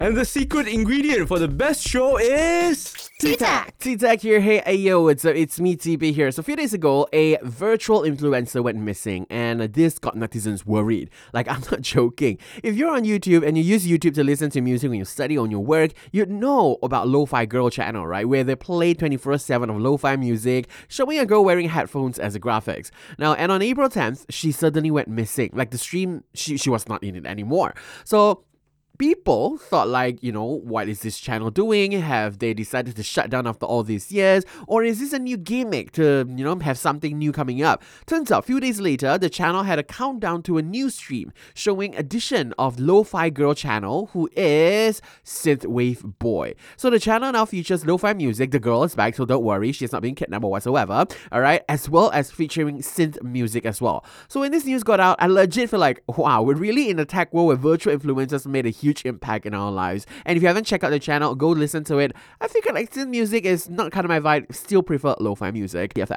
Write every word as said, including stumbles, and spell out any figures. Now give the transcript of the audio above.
And the secret ingredient for the best show is... T-Tech! T-Tech here. Hey, hey, yo, it's, uh, it's me, T B here. So a few days ago, a virtual influencer went missing, and uh, this got netizens worried. Like, I'm not joking. If you're on YouTube and you use YouTube to listen to music when you study or on your work, you'd know about Lo-Fi Girl channel, right? Where they play twenty-four seven of lo-fi music, showing a girl wearing headphones as the graphics. Now, and on April tenth, she suddenly went missing. Like, the stream, she, she was not in it anymore. So... people thought like, you know, what is this channel doing? Have they decided to shut down after all these years? Or is this a new gimmick to, you know, have something new coming up? Turns out, a few days later, the channel had a countdown to a new stream showing addition of Lo-Fi Girl channel, who is Synthwave Boy. So the channel now features lo-fi music. The girl is back, so don't worry, she's not being kidnapped or whatsoever, alright? As well as featuring synth music as well. So when this news got out, I legit feel like, wow, we're really in a tech world where virtual influencers made a huge impact in our lives. And if you haven't checked out the channel, go listen to it. I think like synth music is not kind of my vibe. Still prefer lo-fi music. Yeah,